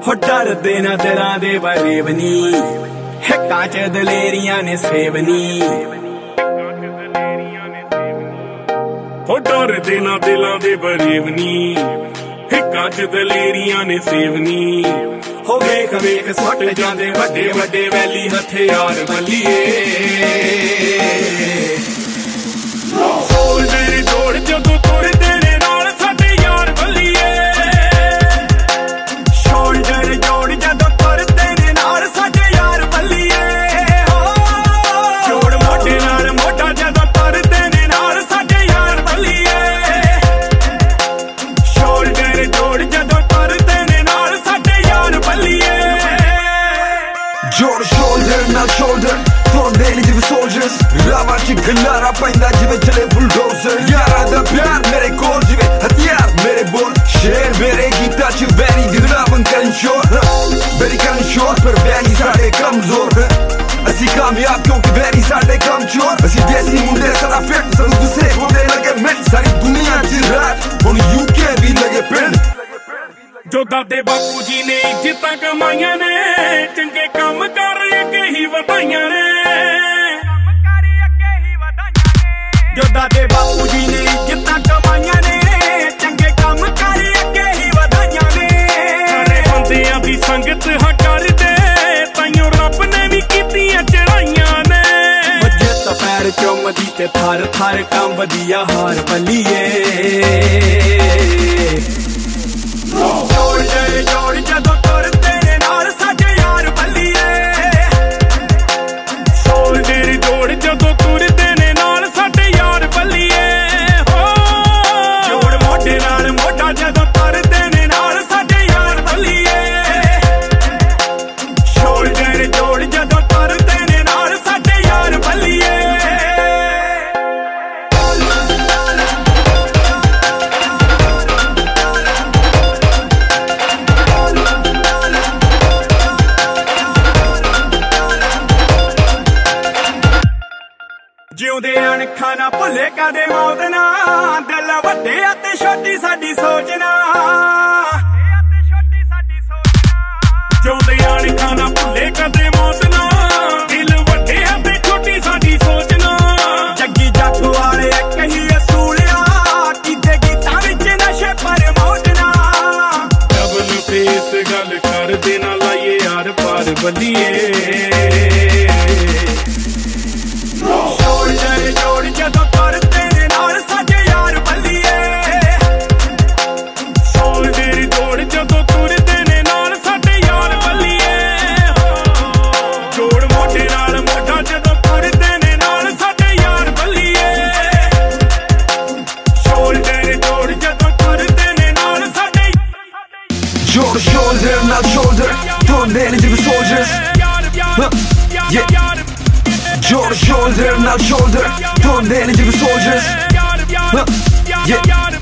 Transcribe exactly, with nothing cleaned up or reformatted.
हो डरदे ना दिलां दे बरेवनी हिक्कां च दलेरियां ने सेवनी हो डरदे ना दिलां दे बरेवनी हिक्कां च दलेरियां ने सेवनी हो वेख वेख सुट जांदे वड्डे वड्डे वैली हथियार बल्लीए शोल्डर जोड़ जदों तुरदे ने नाल साडे यार बल्लीए शोल्डर जोड़ जदों तुरदे ने नाल साडे यार बल्लीए जोड़ मोढे नाल मोढा जदों तुरदे ने नाल साडे यार बल्लीए शोल्डर जोड़ जदों तुरदे ने नाल साडे यार बल्लीए जोड़ शोल्डर नाल शोल्डर तुरदे ने जिवें सोल्जर्स रावां च गल्लारा पैंदा जिवें चले बुलडोजर यारां दा प्यार मेरे कोल जिवें हथियार मेरे बोल शेर मेरे गीतां च बैरी गिरावन करन शोर बैरी करन शोर पर बैरी साडे कमजोर असीं कामयाब क्योंकि बैरी साडे कमजोर असीं देसी मुंडे सदा फिट सानू गुस्से होंदे लगे मिट सारी दुनिया च राज हुण यूके भी लगे पिंड जो दादे बापू जी ने इज्जतां कमाईਆਂ ने चंगे काम कर अगे ही वधाईਆਂ ने जो दादे बापू जी ने इज्जतां कमाईਆਂ ने चंगे काम कर अगे ही वधाईਆਂ ने सारे बंदियां दी संगत हां करदे ताइयों रब ने भी कीतियां चढ़ाईਆਂ ने वजे तो पैर चुमदी ते थर थर कंबदी आ हार बल्लीए शोल्डर जोड़ जदों तुरदे ने नाल साडे यार बल्लीए शोल्डर जोड़ जदों तुरदे ने नाल साडे यार बल्लीए जोड़ मोढे नाल मोढा जदों तुरदे ने नाल साडे यार बल्लीए शोल्डर जोड़ जदों तुरदे ने नाल साडे यार बल्लीए ਜਿਉਂਦੇ ਅਣਖਾਂ ਨਾ ਭੁੱਲੇ ਕਦੇ ਮੌਤ ਨਾ ਦਿਲ ਵੱਡੇ ਅਤੇ ਛੋਟੀ ਸਾਡੀ ਸੋਚਣਾ ਜਿਉਂਦੇ ਅਣਖਾਂ ਨਾ ਭੁੱਲੇ ਕਦੇ ਮੌਤ ਨਾ ਦਿਲ ਵੱਡੇ ਅਤੇ ਛੋਟੀ ਸਾਡੀ ਸੋਚਣਾ ਜੱਗੀ ਜੱਗ ਵਾਲੇ ਇੱਕ ਹੀ ਅਸੂਲਿਆ ਕੀਤੇ ਗੀਤਾਂ ਵਿੱਚ ਨਸ਼ੇ ਪਰ ਮੌਜਣਾ ਡਬਲ ਤੇ ਇਸ ਗੱਲ ਕਰਦੇ ਨਾ ਲਾਈਏ ਯਾਰ ਪਾਰ ਬੱਲੀਏ ਸ਼ੋਲਡਰ ਜੋੜ ਜਦੋਂ ਤੁਰਦੇ ਨੇ ਨਾਲ ਸਾਡੇ ਯਾਰ ਬल्लीए ਸ਼ੋਲਡਰ ਜੋੜ ਜਦੋਂ ਤੁਰਦੇ ਨੇ ਨਾਲ ਸਾਡੇ ਯਾਰ ਬल्लीए ਜੋੜ ਮੋਢੇ ਨਾਲ ਮੋਢਾ ਜਦੋਂ ਤੁਰਦੇ ਨੇ ਨਾਲ ਸਾਡੇ ਯਾਰ ਬल्लीए ਸ਼ੋਲਡਰ ਜੋੜ ਜਦੋਂ ਤੁਰਦੇ ਨੇ ਨਾਲ ਸਾਡੇ जोड़ शोल्डर नाल शोल्डर तुरदे ने जिवें सोल्जर्स जोड़ शोल्डर नाल शोल्डर तुरदे ने जिवें सोल्जर्स